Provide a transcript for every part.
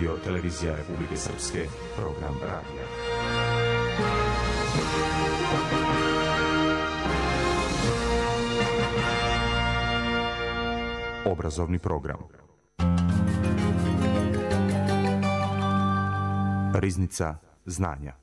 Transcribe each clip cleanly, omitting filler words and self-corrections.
Radio Televizija Republike Srpske, program radija. Obrazovni program. Riznica znanja.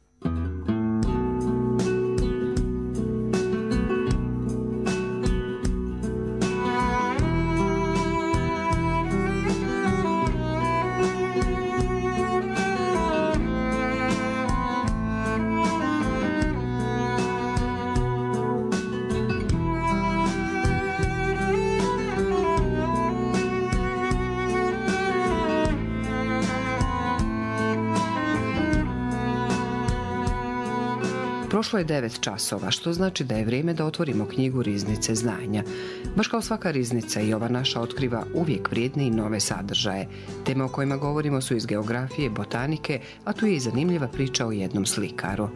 Prošlo je 9 časova, što znači da je vrijeme da otvorimo knjigu Riznice znanja. Baš kao svaka riznica, i ova naša otkriva uvijek vrijedne i nove sadržaje. Teme o kojima govorimo su iz geografije, botanike, a tu je i zanimljiva priča o jednom slikaru.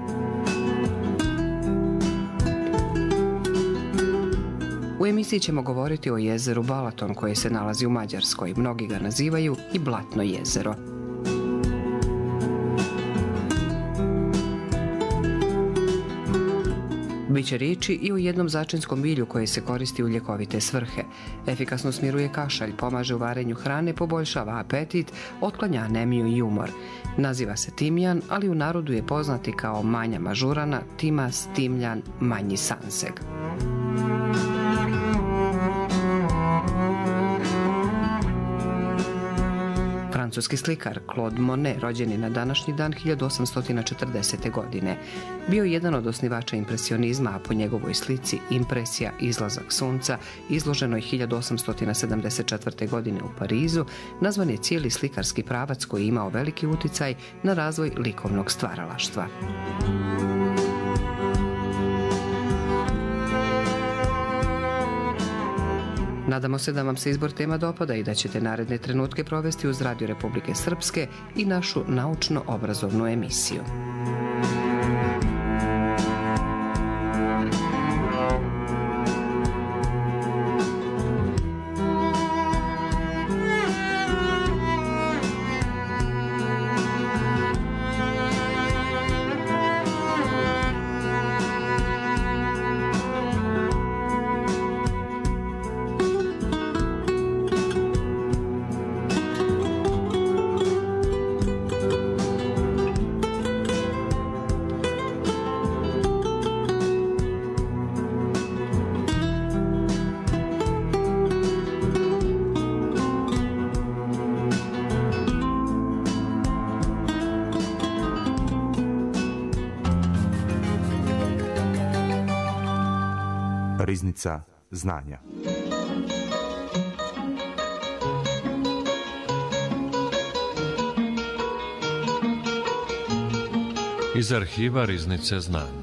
U emisiji ćemo govoriti o jezeru Balaton koje se nalazi u Mađarskoj. Mnogi ga nazivaju i Blatno jezero. Biće riječi i o jednom začinskom bilju koje se koristi u ljekovite svrhe. Efikasno smiruje kašalj, pomaže u varenju hrane, poboljšava apetit, otklanja anemiju i umor. Naziva se timjan, ali u narodu je poznati kao manja mažurana, timas, timljan, manji sanseg. Francuski slikar Claude Monet, rođen je na današnji dan 1840. godine. Bio je jedan od osnivača impresionizma, a po njegovoj slici Impresija, izlazak sunca, izloženoj 1874. godine u Parizu, nazvan je cijeli slikarski pravac koji je imao veliki uticaj na razvoj likovnog stvaralaštva. Nadamo se da vam se izbor tema dopada i da ćete naredne trenutke provesti uz Radio Republike Srpske i našu naučno-obrazovnu emisiju. Riznica znanja. Iz arhiva Riznice znanja.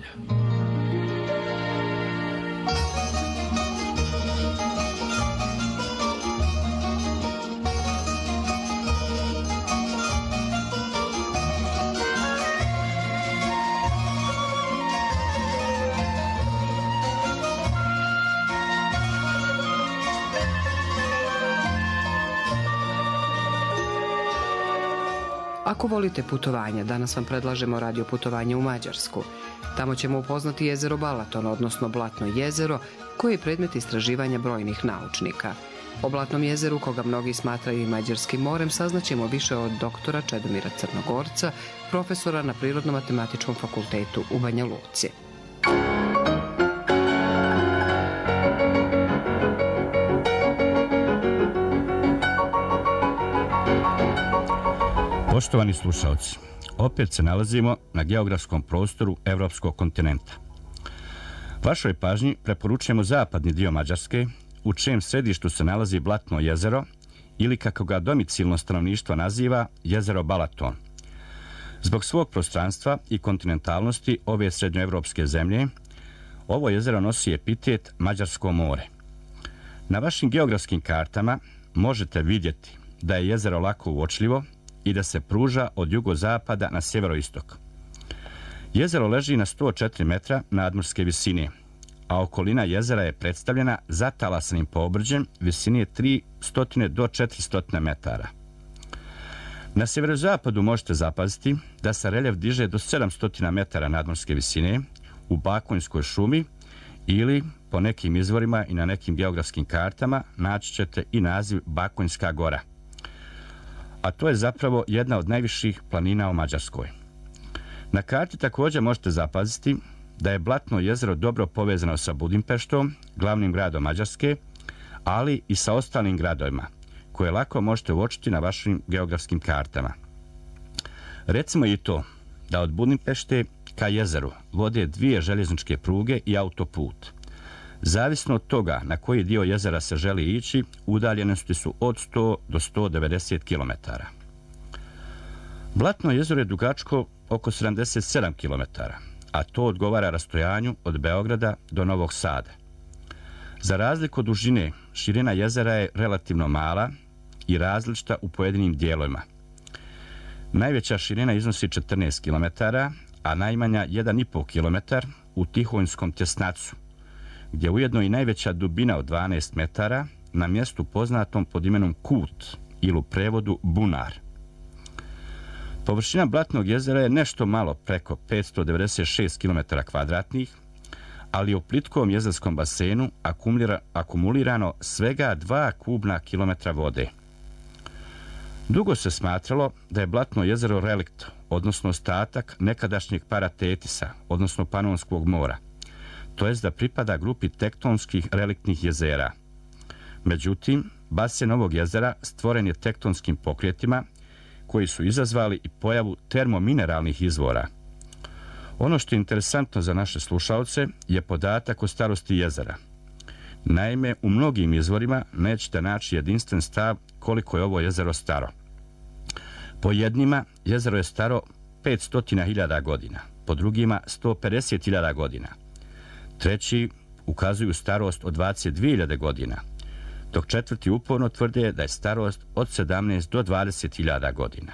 Ako volite putovanja, danas vam predlažemo radio putovanje u Mađarsku. Tamo ćemo upoznati jezero Balaton, odnosno Blatno jezero, koje je predmet istraživanja brojnih naučnika. O Blatnom jezeru, koga mnogi smatraju i Mađarskim morem, saznaćemo više od doktora Čedomira Crnogorca, profesora na Prirodno-matematičkom fakultetu u Banja Luci. Poštovani slušalci, opet se nalazimo na geografskom prostoru evropskog kontinenta. Vašoj pažnji preporučujemo zapadni dio Mađarske, u čijem središtu se nalazi Blatno jezero, ili kako ga domicilno stanovništvo naziva, jezero Balaton. Zbog svog prostranstva i kontinentalnosti ove srednjoevropske zemlje, ovo jezero nosi epitet Mađarsko more. Na vašim geografskim kartama možete vidjeti da je jezero lako uočljivo i da se pruža od jugozapada na sjeveroistok. Jezero leži na 104 metra nadmorske visine, a okolina jezera je predstavljena zatalasanim pobrđem visine 300 do 400 metara. Na sjeverozapadu možete zapaziti da se reljef diže do 700 metara nadmorske visine u Bakonjskoj šumi ili po nekim izvorima i na nekim geografskim kartama naći ćete i naziv Bakonjska gora. A to je zapravo jedna od najviših planina u Mađarskoj. Na karti također možete zapaziti da je Blatno jezero dobro povezano sa Budimpeštom, glavnim gradom Mađarske, ali i sa ostalim gradovima, koje lako možete uočiti na vašim geografskim kartama. Recimo i to da od Budimpešte ka jezeru vode 2 željezničke pruge i autoput. Zavisno od toga na koji dio jezera se želi ići, udaljenosti su od 100 do 190 km. Blatno jezero je dugačko oko 77 km, a to odgovara rastojanju od Beograda do Novog Sada. Za razliku od dužine, širina jezera je relativno mala i različita u pojedinim dijelovima. Najveća širina iznosi 14 km, a najmanja 1,5 km u Tihonjskom tjesnacu, gdje ujedno i najveća dubina od 12 metara na mjestu poznatom pod imenom Kut ili u prevodu Bunar. Površina Blatnog jezera je nešto malo preko 596 km2, ali u plitkom jezerskom basenu akumulirano svega 2 kubna kilometra vode. Dugo se smatralo da je Blatno jezero relikt, odnosno ostatak nekadašnjeg Paratetisa, odnosno Panonskog mora, to jest da pripada grupi tektonskih reliktnih jezera. Međutim, basen ovog jezera stvoren je tektonskim pokretima koji su izazvali i pojavu termomineralnih izvora. Ono što je interesantno za naše slušaoce je podatak o starosti jezera. Naime, u mnogim izvorima nećete naći jedinstven stav koliko je ovo jezero staro. Po jednima, jezero je staro 500.000 godina, po drugima 150.000 godina. Treći ukazuju starost od 22.000 godina, dok četvrti uporno tvrde da je starost od 17 do 20.000 godina.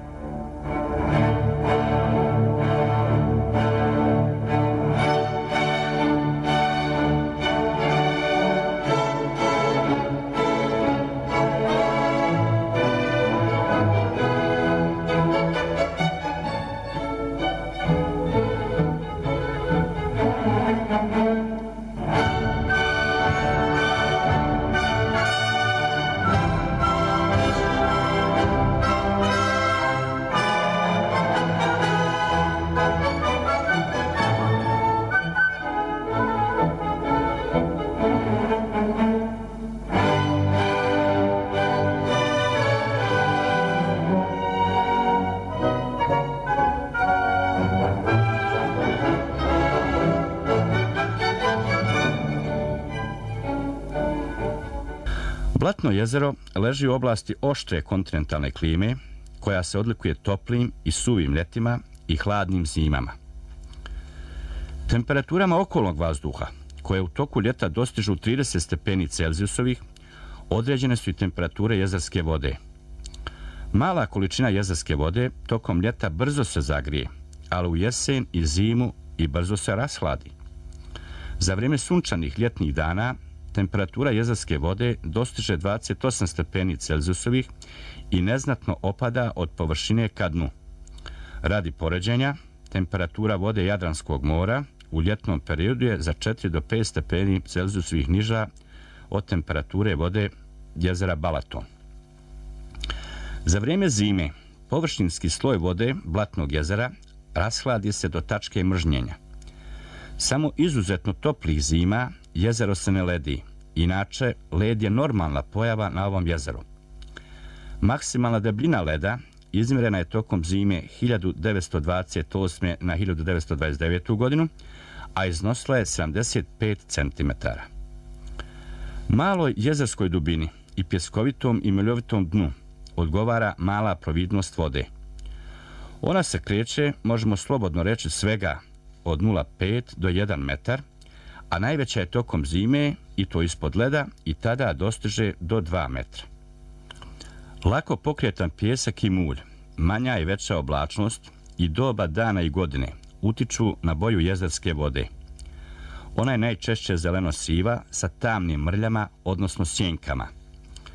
Blatno jezero leži u oblasti oštre kontinentalne klime, koja se odlikuje toplim i suvim ljetima i hladnim zimama. Temperaturama okolnog vazduha, koje u toku ljeta dostižu 30 stepeni Celzijusovih, određene su i temperature jezerske vode. Mala količina jezerske vode tokom ljeta brzo se zagrije, ali u jesen i zimu i brzo se rashladi. Za vrijeme sunčanih ljetnih dana temperatura jezerske vode dostiže 28 stepeni Celzijusovih i neznatno opada od površine ka dnu. Radi poređenja, temperatura vode Jadranskog mora u ljetnom periodu je za 4 do 5 stepeni Celzijusovih niža od temperature vode jezera Balaton. Za vrijeme zime, površinski sloj vode Blatnog jezera rashladi se do tačke mržnjenja. Samo izuzetno toplih zima jezero se ne ledi, inače led je normalna pojava na ovom jezeru. Maksimalna debljina leda izmjerena je tokom zime 1928. na 1929. godinu, a iznosila je 75 cm. Maloj jezerskoj dubini i pjeskovitom i mljovitom dnu odgovara mala providnost vode. Ona se kreće, možemo slobodno reći, svega od 0,5 do 1 metar, a najveća je tokom zime i to ispod leda i tada dostiže do 2 metra. Lako pokretan pijesak i mulj, manja i veća oblačnost i doba dana i godine utiču na boju jezerske vode. Ona je najčešće zeleno-siva sa tamnim mrljama, odnosno sjenkama.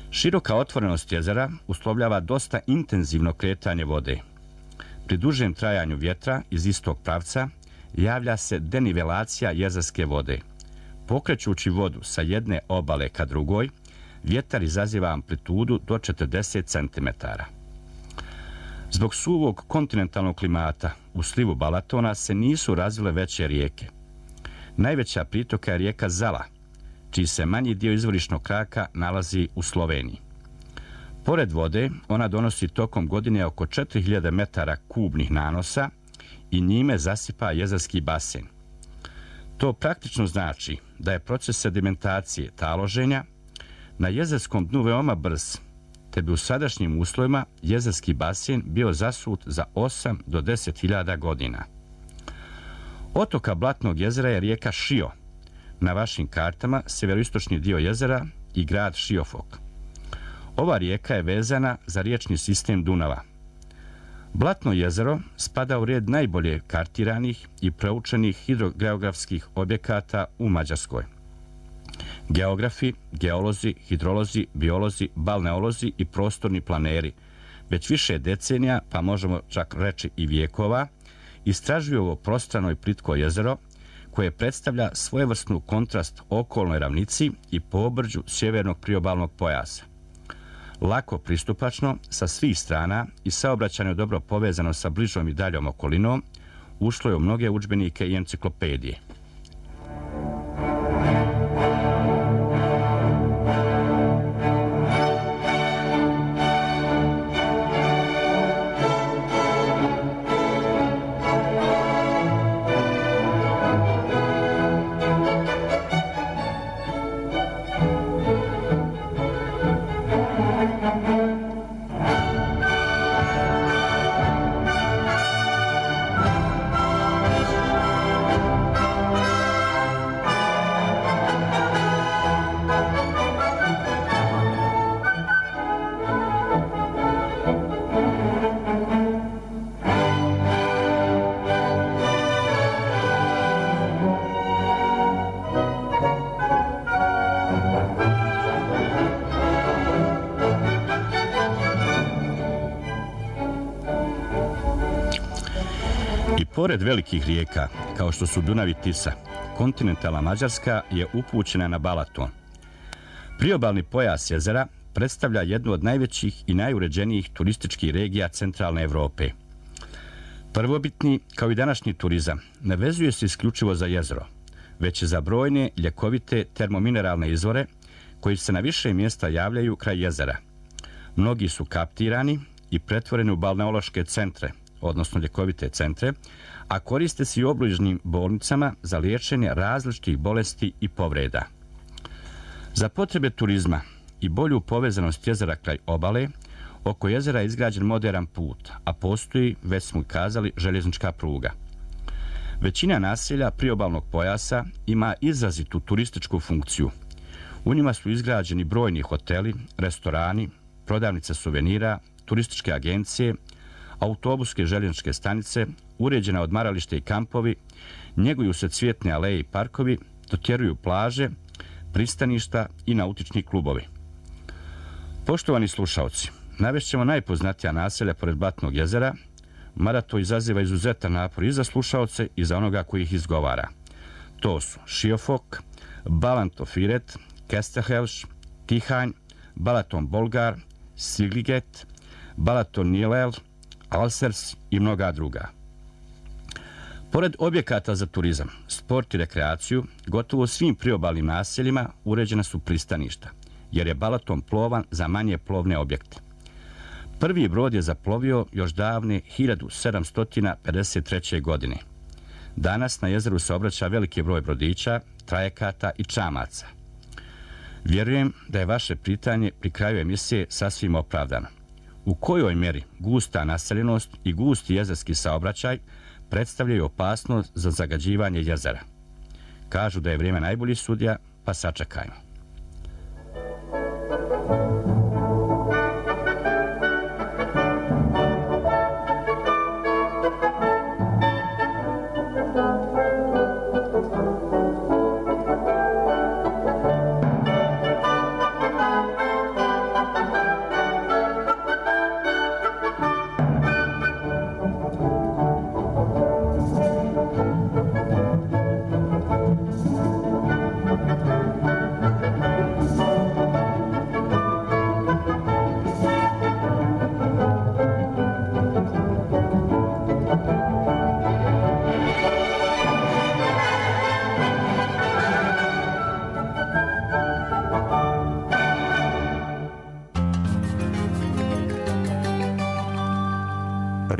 Široka otvorenost jezera uslovljava dosta intenzivno kretanje vode. Pri dužem trajanju vjetra iz istog pravca javlja se denivelacija jezerske vode. Pokrećući vodu sa jedne obale ka drugoj, vjetar izaziva amplitudu do 40 cm. Zbog suvog kontinentalnog klimata u slivu Balatona se nisu razvile veće rijeke. Najveća pritoka je rijeka Zala, čiji se manji dio izvorišnog kraka nalazi u Sloveniji. Pored vode, ona donosi tokom godine oko 4000 metara kubnih nanosa i njime zasipa jezerski basen. To praktično znači da je proces sedimentacije taloženja na jezerskom dnu veoma brz, te bi u sadašnjim uslovima jezerski basen bio zasut za 8 do 10.000 godina. Otoka Blatnog jezera je rijeka Šio, na vašim kartama sjeveroistočni dio jezera i grad Šiofok. Ova rijeka je vezana za riječni sistem Dunava. Blatno jezero spada u red najbolje kartiranih i proučenih hidrogeografskih objekata u Mađarskoj. Geografi, geolozi, hidrolozi, biolozi, balneolozi i prostorni planeri već više decenija, pa možemo čak reći i vijekova, istražuju ovo prostrano i plitko jezero koje predstavlja svojevrsnu kontrast okolnoj ravnici i pobrđu sjevernog priobalnog pojasa. Lako pristupačno sa svih strana i saobraćajno dobro povezano sa bližom i daljom okolinom, ušlo je u mnoge udžbenike i enciklopedije. Pored velikih rijeka, kao što su Dunav i Tisa, kontinentalna Mađarska je upućena na Balaton. Priobalni pojas jezera predstavlja jednu od najvećih i najuređenijih turističkih regija centralne Evrope. Prvobitni, kao i današnji turizam, ne vezuje se isključivo za jezero, već za brojne ljekovite termomineralne izvore koji se na više mjesta javljaju kraj jezera. Mnogi su kaptirani i pretvoreni u balneološke centre, odnosno ljekovite centre, a koriste se i u obližnjim bolnicama za liječenje različitih bolesti i povreda. Za potrebe turizma i bolju povezanost jezera kraj obale, oko jezera je izgrađen moderan put, a postoji, već smo kazali, željeznička pruga. Većina naselja priobalnog pojasa ima izrazitu turističku funkciju. U njima su izgrađeni brojni hoteli, restorani, prodavnice suvenira, turističke agencije, autobuske željezničke stanice, uređena odmaralište i kampovi, njeguju se cvjetne aleje i parkovi, dotjeruju plaže, pristaništa i nautični klubovi. Poštovani slušaoci, navešćemo najpoznatija naselja pored Blatnog jezera, mada to izaziva izuzetan napor i za slušaoce i za onoga koji ih izgovara. To su Šiofok, Balantofiret, Kestehelš, Tihanj, Balaton Bolgar, Sigliget, Balaton Nilel, Alsers i mnoga druga. Pored objekata za turizam, sport i rekreaciju, gotovo svim priobalnim naseljima uređena su pristaništa, jer je Balaton plovan za manje plovne objekte. Prvi brod je zaplovio još davne 1753. godine. Danas na jezeru se obraća veliki broj brodića, trajekata i čamaca. Vjerujem da je vaše pitanje pri kraju emisije sasvim opravdano. U kojoj mjeri gusta naseljenost i gusti jezerski saobraćaj predstavljaju opasnost za zagađivanje jezera? Kažu da je vrijeme najbolji sudija, pa sačekajmo.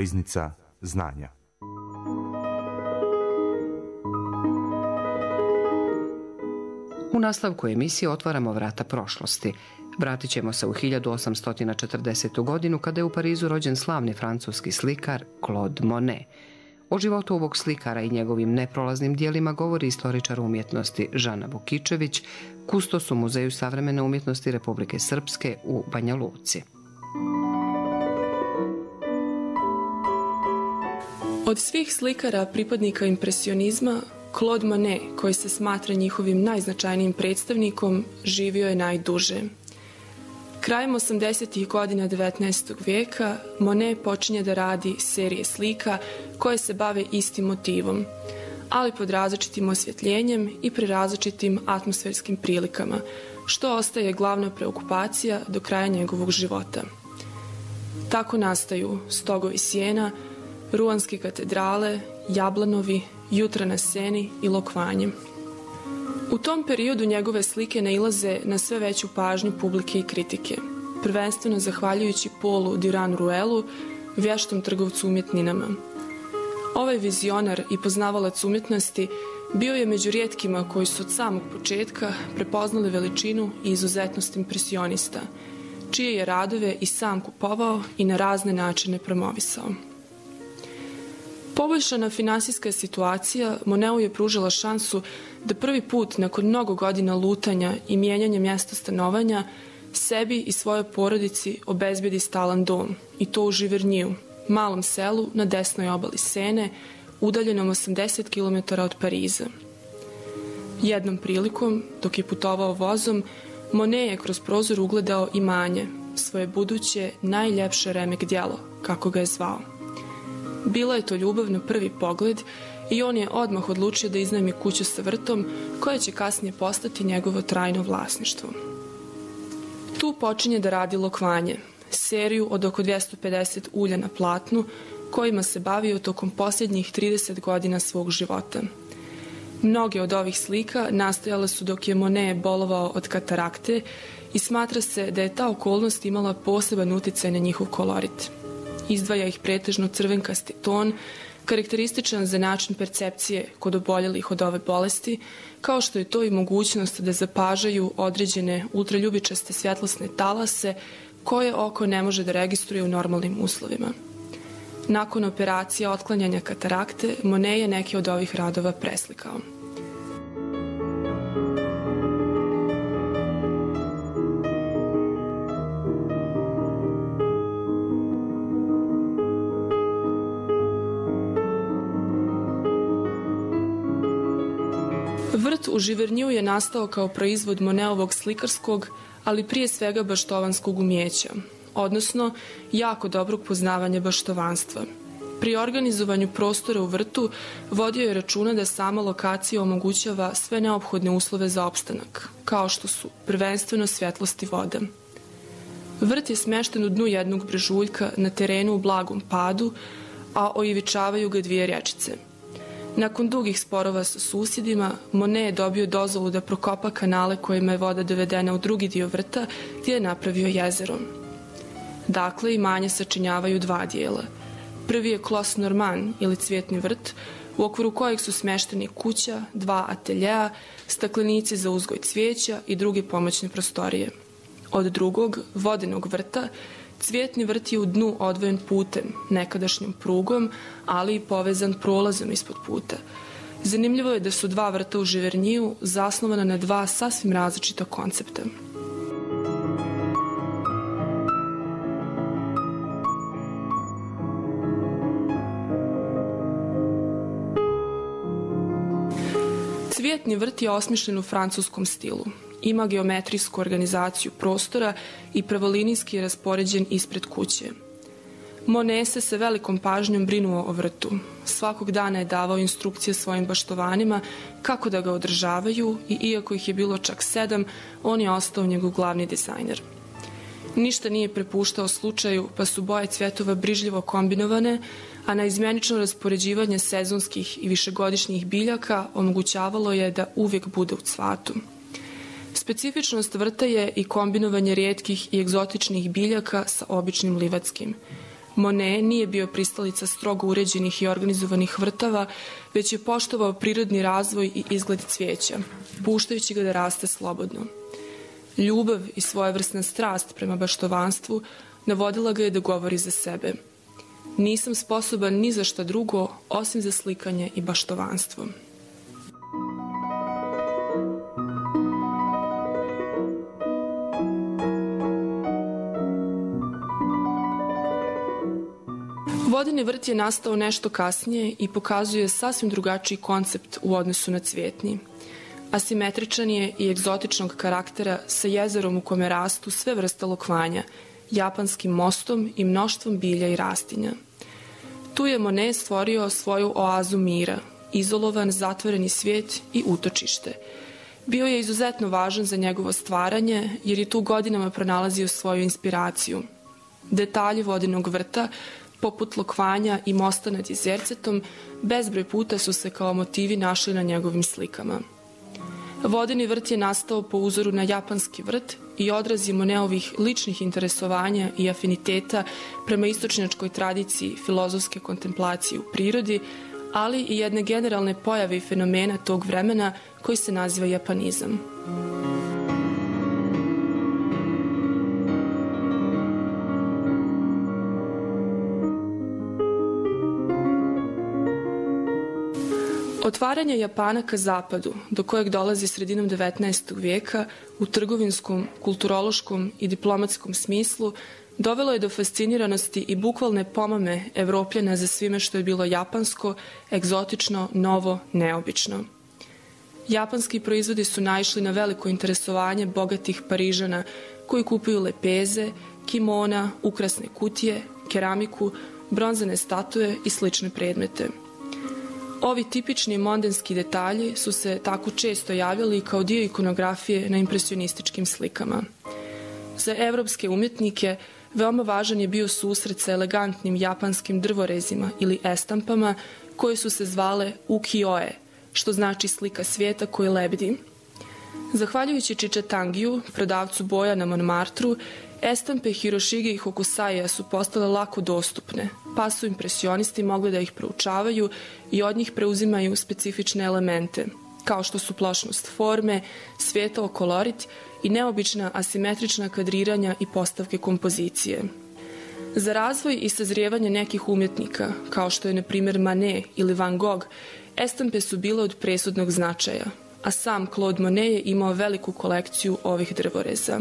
Riznica znanja. U nastavku emisije otvaramo vrata prošlosti. Vratit ćemo se u 1840. godinu kada je u Parizu rođen slavni francuski slikar Claude Monet. O životu ovog slikara i njegovim neprolaznim dijelima govori istoričar umjetnosti Žana Vukičević, kustos u Muzeju savremene umjetnosti Republike Srpske u Banja Luci. Od svih slikara pripadnika impresionizma, Claude Monet, koji se smatra njihovim najznačajnijim predstavnikom, živio je najduže. Krajem 80. godina 19. vijeka Monet počinje da radi serije slika koje se bave istim motivom, ali pod različitim osvjetljenjem i pri različitim atmosferskim prilikama, što ostaje glavna preokupacija do kraja njegovog života. Tako nastaju Stogovi sjena, Ruanske katedrale, Jablanovi, Jutra na seni i Lokvanje. U tom periodu njegove slike nailaze na sve veću pažnju publike i kritike, prvenstveno zahvaljujući Paulu Durand-Ruelu, vještom trgovcu umjetninama. Ovaj vizionar i poznavalac umjetnosti bio je među rijetkima koji su od samog početka prepoznali veličinu i izuzetnost impresionista, čije je radove i sam kupovao i na razne načine promovisao. Poboljšana finansijska situacija Moneu je pružila šansu da prvi put nakon mnogo godina lutanja i mijenjanja mjesta stanovanja sebi i svojoj porodici obezbedi stalan dom, i to u Živerniju, malom selu na desnoj obali Sene, udaljenom 80 km od Pariza. Jednom prilikom, dok je putovao vozom, Monet je kroz prozor ugledao imanje, svoje buduće najljepše remek djelo, kako ga je zvao. Bila je to ljubav na prvi pogled i on je odmah odlučio da iznajmi kuću sa vrtom, koja će kasnije postati njegovo trajno vlasništvo. Tu počinje da radi Lokvanje, seriju od oko 250 ulja na platnu, kojima se bavio tokom posljednjih 30 godina svog života. Mnoge od ovih slika nastajale su dok je Monet bolovao od katarakte i smatra se da je ta okolnost imala poseban uticaj na njihov kolorit. Izdvaja ih pretežno crvenkasti ton, karakterističan za način percepcije kod oboljelih od ove bolesti, kao što je to i mogućnost da zapažaju određene ultraljubičaste svjetlosne talase koje oko ne može da registruje u normalnim uslovima. Nakon operacije otklanjanja katarakte, Monet je neke od ovih radova preslikao. Vrt u Živerniju je nastao kao proizvod Monetovog slikarskog, ali prije svega baštovanskog umjeća, odnosno jako dobrog poznavanja baštovanstva. Pri organizovanju prostora u vrtu vodio je računa da sama lokacija omogućava sve neophodne uslove za opstanak, kao što su prvenstveno svjetlost i voda. Vrt je smješten u dnu jednog brežuljka na terenu u blagom padu, a oivičavaju ga dvije rječice. Nakon dugih sporova sa susjedima, Monet je dobio dozvolu da prokopa kanale kojima je voda dovedena u drugi dio vrta, gdje je napravio jezero. Dakle, imanje sačinjavaju dva dijela. Prvi je Clos Normand ili cvjetni vrt, u okviru kojeg su smješteni kuća, dva ateljeja, staklenici za uzgoj cvijeća i druge pomoćne prostorije. Od drugog, vodenog vrta, cvjetni vrt je u dnu odvojen putem, nekadašnjom prugom, ali i povezan prolazom ispod puta. Zanimljivo je da su dva vrta u Živerniju zasnovana na dva sasvim različita koncepta. Cvjetni vrt je osmišljen u francuskom stilu. Ima geometrijsku organizaciju prostora i pravolinijski je raspoređen ispred kuće. Monet se sa velikom pažnjom brinuo o vrtu. Svakog dana je davao instrukcije svojim baštovanima kako da ga održavaju i iako ih je bilo čak 7, on je ostao njegov glavni dizajner. Ništa nije prepuštao slučaju, pa su boje cvjetova brižljivo kombinovane, a na izmjenično raspoređivanje sezonskih i višegodišnjih biljaka omogućavalo je da uvijek bude u cvatu. Specifičnost vrta je i kombinovanje rijetkih i egzotičnih biljaka sa običnim livatskim. Monet nije bio pristalica strogo uređenih i organizovanih vrtova, već je poštovao prirodni razvoj i izgled cvijeća, puštajući ga da raste slobodno. Ljubav i svojevrsna strast prema baštovanstvu navodila ga je da govori za sebe. Nisam sposoban ni za šta drugo, osim za slikanje i baštovanstvo. Vodeni vrt je nastao nešto kasnije i pokazuje sasvim drugačiji koncept u odnosu na cvijetni. Asimetričan je i egzotičnog karaktera sa jezerom u kome rastu sve vrste lokvanja, japanskim mostom i mnoštvom bilja i rastinja. Tu je Monet stvorio svoju oazu mira, izolovan, zatvoreni svijet i utočište. Bio je izuzetno važan za njegovo stvaranje jer je tu godinama pronalazio svoju inspiraciju. Detalji vodenog vrta, poput lokvanja i mosta nad Jezercetom, bezbroj puta su se kao motivi našli na njegovim slikama. Vodeni vrt je nastao po uzoru na japanski vrt i odraz je Monetovih ličnih interesovanja i afiniteta prema istočnjačkoj tradiciji filozofske kontemplacije u prirodi, ali i jedne generalne pojave i fenomena tog vremena koji se naziva japanizam. Otvaranje Japana ka zapadu, do kojeg dolazi sredinom 19. vijeka, u trgovinskom, kulturološkom i diplomatskom smislu, dovelo je do fasciniranosti i bukvalne pomame Evropljana za svime što je bilo japansko, egzotično, novo, neobično. Japanski proizvodi su naišli na veliko interesovanje bogatih Parižana koji kupuju lepeze, kimona, ukrasne kutije, keramiku, bronzane statue i slične predmete. Ovi tipični mondenski detalji su se tako često javljali kao dio ikonografije na impresionističkim slikama. Za evropske umjetnike veoma važan je bio susret sa elegantnim japanskim drvorezima ili estampama koje su se zvale ukiyo-e, što znači slika svijeta koji lebdi. Zahvaljujući Čičetangiju, prodavcu boja na Montmartru, estampe Hirošige i Hokusaija su postale lako dostupne, pa su impresionisti mogli da ih proučavaju i od njih preuzimaju specifične elemente, kao što su plošnost forme, svijetao kolorit i neobična asimetrična kadriranja i postavke kompozicije. Za razvoj i sazrijevanje nekih umjetnika, kao što je na primjer Manet ili Van Gogh, estampe su bile od presudnog značaja, a sam Claude Monet je imao veliku kolekciju ovih drvoreza.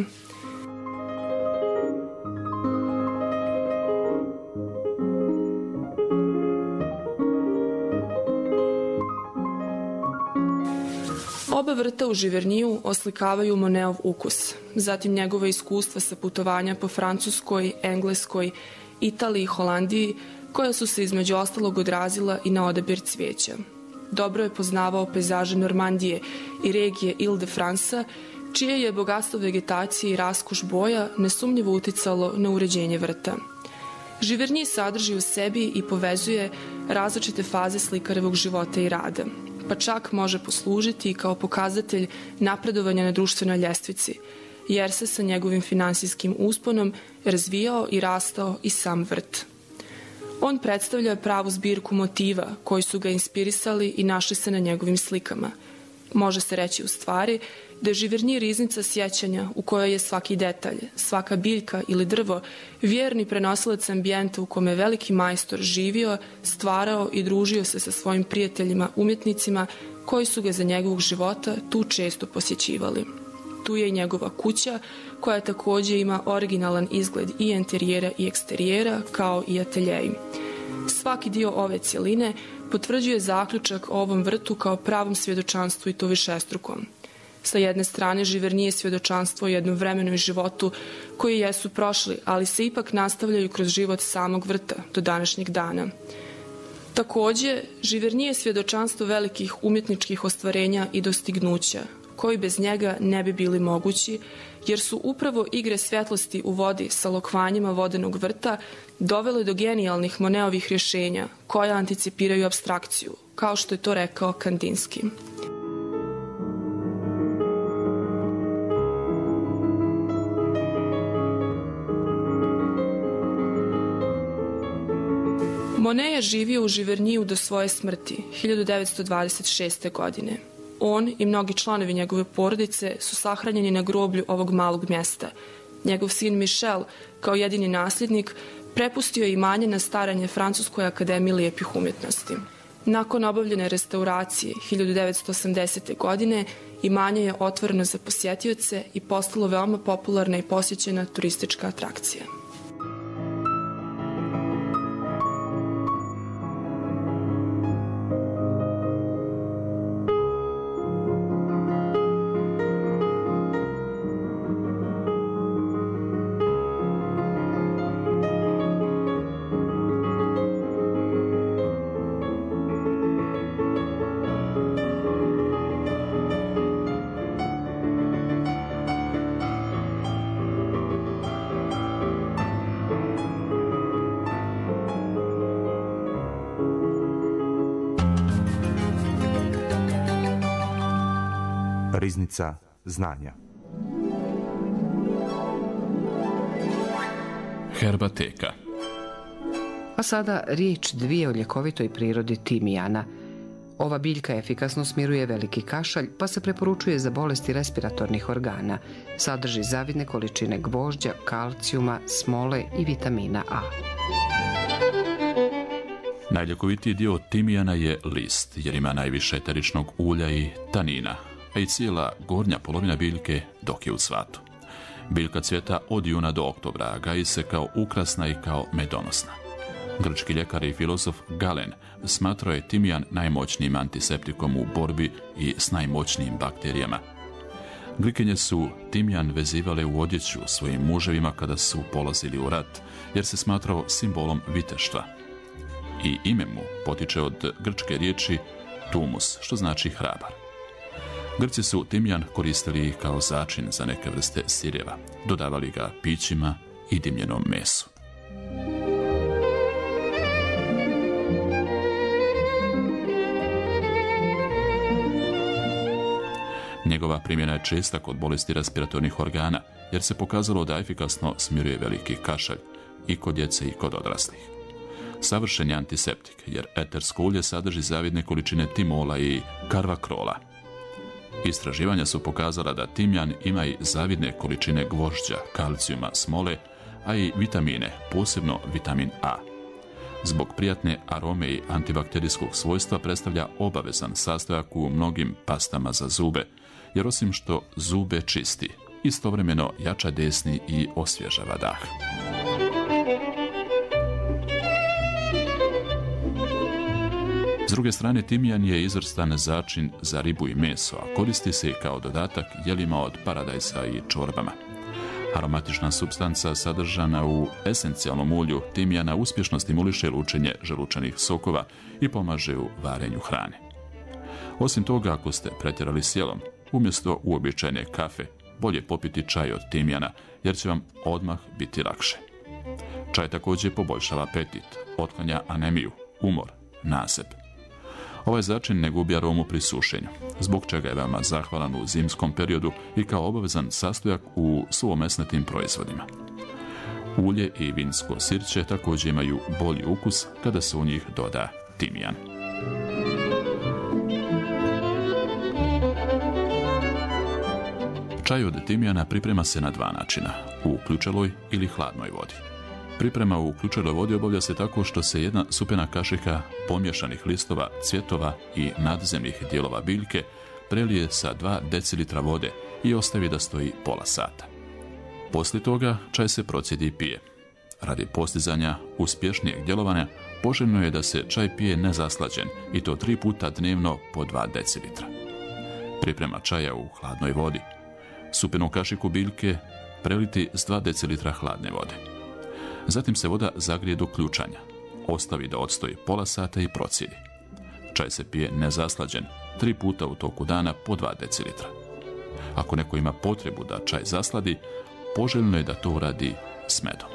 Oba vrta u Živerniju oslikavaju Monetov ukus, zatim njegova iskustva sa putovanja po Francuskoj, Engleskoj, Italiji i Holandiji, koja su se između ostalog odrazila i na odabir cvijeća. Dobro je poznavao pejzaže Normandije i regije Ile-de-France, čije je bogatstvo vegetacije i raskoš boja nesumnjivo uticalo na uređenje vrta. Živerni sadrži u sebi i povezuje različite faze slikarevog života i rada, pa čak može poslužiti kao pokazatelj napredovanja na društvenoj ljestvici, jer se sa njegovim finansijskim usponom razvijao i rastao i sam vrt. On predstavlja pravu zbirku motiva koji su ga inspirisali i našli se na njegovim slikama. Može se reći u stvari da je Živerni riznica sjećanja u kojoj je svaki detalj, svaka biljka ili drvo vjerni prenosilac ambijenta u kome je veliki majstor živio, stvarao i družio se sa svojim prijateljima umjetnicima koji su ga za njegovog života tu često posjećivali. Tu je i njegova kuća koja također ima originalan izgled i interijera i eksterijera kao i ateljeji. Svaki dio ove cjeline potvrđuje zaključak o ovom vrtu kao pravom svjedočanstvu i to višestrukom. Sa jedne strane, Živerni je svjedočanstvo o jednom vremenu i životu koji jesu prošli, ali se ipak nastavljaju kroz život samog vrta do današnjeg dana. Također, Živerni je svjedočanstvo velikih umjetničkih ostvarenja i dostignuća, koji bez njega ne bi bili mogući, jer su upravo igre svjetlosti u vodi sa lokvanjima vodenog vrta dovele do genijalnih Monetovih rješenja koja anticipiraju apstrakciju, kao što je to rekao Kandinski. Monet je živio u Živerniju do svoje smrti, 1926. godine. On i mnogi članovi njegove porodice su sahranjeni na groblju ovog malog mjesta. Njegov sin Michel, kao jedini nasljednik, prepustio je imanje na staranje Francuskoj akademiji lijepih umjetnosti. Nakon obavljene restauracije 1980. godine, imanje je otvoreno za posjetioce i postalo veoma popularna i posjećena turistička atrakcija. Riznica znanja. Herbateka. A sada riječ dvije o ljekovitoj prirodi timijana. Ova biljka efikasno smiruje veliki kašalj, pa se preporučuje za bolesti respiratornih organa. Sadrži zavidne količine gvožđa, kalcijuma, smole i vitamina A. Najljekovitiji dio timijana je list, jer ima najviše eteričnog ulja i tanina, a i cijela gornja polovina biljke dok je u cvatu. Biljka cvjeta od juna do oktobra, a gaji se kao ukrasna i kao medonosna. Grčki ljekar i filozof Galen smatrao je timijan najmoćnijim antiseptikom u borbi i s najmoćnijim bakterijama. Grikinje su timijan vezivale u odjeću svojim muževima kada su polazili u rat, jer se smatrao simbolom viteštva. I ime mu potiče od grčke riječi tumus, što znači hrabar. Grci su timijan koristili kao začin za neke vrste sireva, dodavali ga pićima i dimljenom mesu. Njegova primjena je česta kod bolesti respiratornih organa, jer se pokazalo da efikasno smiruje veliki kašalj i kod djece i kod odraslih. Savršen je antiseptik, jer etersko ulje sadrži zavidne količine timola i karvakrola. Istraživanja su pokazala da timjan ima i zavidne količine gvožđa, kalcijuma, smole, a i vitamine, posebno vitamin A. Zbog prijatne arome i antibakterijskog svojstva predstavlja obavezan sastojak u mnogim pastama za zube, jer osim što zube čisti, istovremeno jača desni i osvježava dah. S druge strane, timijan je izvrstan začin za ribu i meso, a koristi se i kao dodatak jelima od paradajsa i čorbama. Aromatična supstanca sadržana u esencijalnom ulju timijana uspješno stimuliše lučenje želučanih sokova i pomaže u varenju hrane. Osim toga, ako ste pretjerali s jelom, umjesto uobičajene kafe, bolje popiti čaj od timijana, jer će vam odmah biti lakše. Čaj također poboljšava apetit, otklanja anemiju, umor, nasep. Ovaj začin ne gubi aromu pri sušenju, zbog čega je veoma zahvalan u zimskom periodu i kao obavezan sastojak u suvomesnatim proizvodima. Ulje i vinsko sirće također imaju bolji ukus kada se u njih doda timijan. Čaj od timijana priprema se na dva načina, u ključaloj ili hladnoj vodi. Priprema u ključaloj vodi obavlja se tako što se jedna supena kašika pomješanih listova, cvjetova i nadzemnih dijelova biljke prelije sa 2 decilitra vode i ostavi da stoji pola sata. Poslije toga čaj se procjedi i pije. Radi postizanja uspješnijeg djelovanja poželjno je da se čaj pije nezaslađen i to 3 puta dnevno po 2 decilitra. Priprema čaja u hladnoj vodi. Supenu kašiku biljke preliti s 2 decilitra hladne vode. Zatim se voda zagrije do ključanja. Ostavi da odstoji pola sata i procijedi. Čaj se pije nezaslađen 3 puta u toku dana po 2 decilitra. Ako neko ima potrebu da čaj zasladi, poželjno je da to uradi s medom.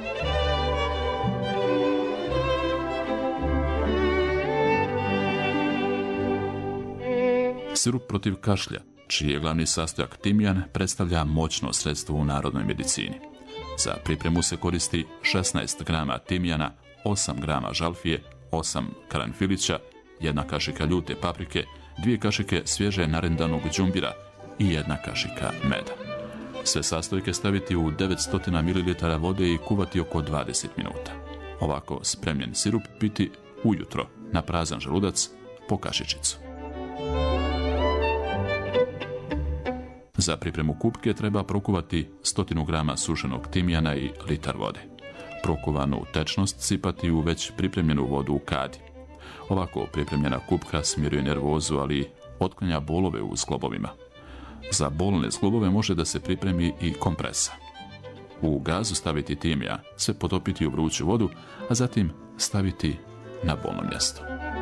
Sirup protiv kašlja, čiji je glavni sastojak timijan, predstavlja moćno sredstvo u narodnoj medicini. Za pripremu se koristi 16 grama timijana, 8 grama žalfije, 8 karanfilića, 1 kašika ljute paprike, 2 kašike svježe narendanog đumbira i 1 kašika meda. Sve sastojke staviti u 900 ml vode i kuvati oko 20 minuta. Ovako spremljen sirup piti ujutro na prazan želudac po kašičicu. Za pripremu kupke treba prokuvati 100 grama sušenog timijana i litar vode. Prokuvanu tečnost sipati u već pripremljenu vodu u kadi. Ovako pripremljena kupka smiruje nervozu, ali otklanja bolove u zglobovima. Za bolne zglobove može da se pripremi i kompresa. U gazu staviti timijan, sve potopiti u vruću vodu, a zatim staviti na bolno mjesto.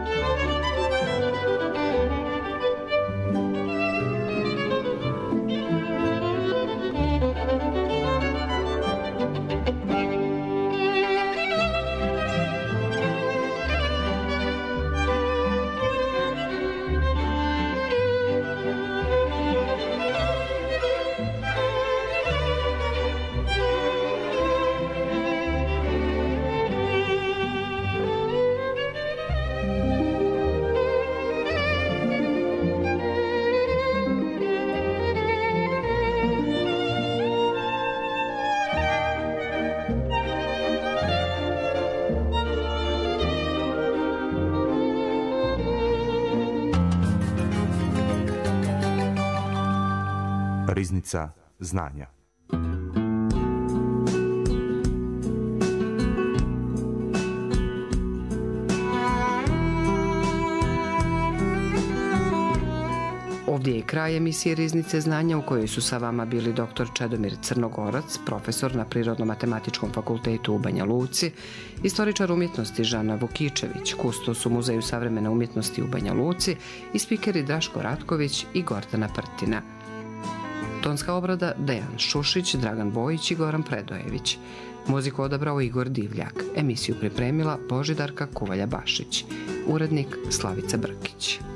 Riznica znanja. Ovdje je kraj emisije Riznice znanja u kojoj su sa vama bili dr. Čedomir Crnogorac, profesor na Prirodno-matematičkom fakultetu u Banja Luci, istoričar umjetnosti Žana Vukičević, kustos u Muzeju savremene umjetnosti u Banja Luci i spikeri Draško Ratković i Gordana Prtina. Tonska obrada Dejan Šušić, Dragan Bojić i Goran Predojević. Muziku odabrao Igor Divljak. Emisiju pripremila Božidarka Kuvalja-Bašić. Urednik Slavica Brkić.